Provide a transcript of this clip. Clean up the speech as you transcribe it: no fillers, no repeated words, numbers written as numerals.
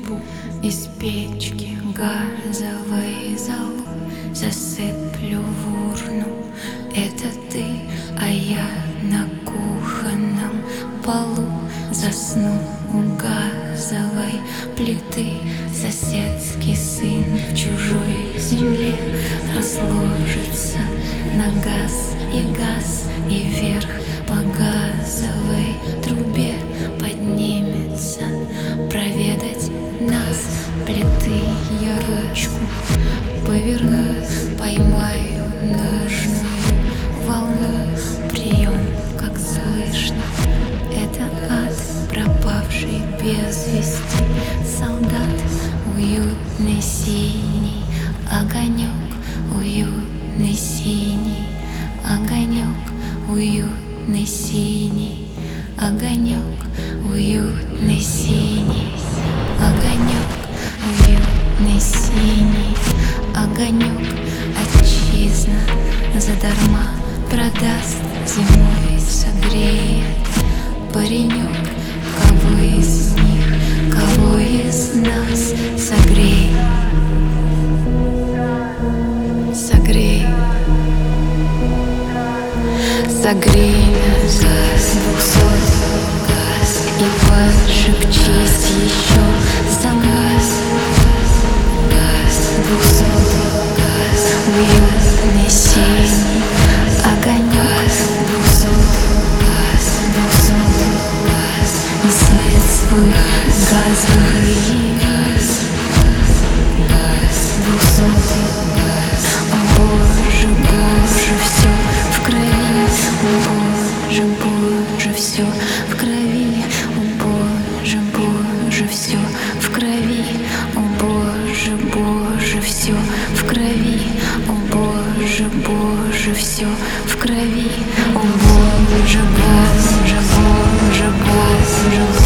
Вышибу из печки газовой золу, засыплю в урну. Это ты, а я на кухонном полу засну у газовой плиты. Соседский сын в чужой земле разложится на газ, и вверх по газовой трубе поднимется проведать нас. Плиты я ручку поверну, поймаю нужную волну. Прием, как слышно, это ад, пропавший без вести солдат. Уютный синий огонек, уютный синий огонек, уютный синий огонек, уютный синий огонек, уютный синий огонек. Отчизна задарма продаст, зимой согреет паренек. Кого из них, кого из нас согрей, согрей, согрей нас газ, 200 газ, и пошепчись еще за газ, газ, 200 газ, уютный синий огонек, 200 газ, 200 газ, и свет свой газовый газ, газ, 200 газ. О Боже, Боже, все в крови, о Боже, Боже, все в крови, о Боже, Боже, все в крови, о Боже, Боже, все в крови, о Боже, Боже, все в крови, о Боже, Боже, Боже, Боже.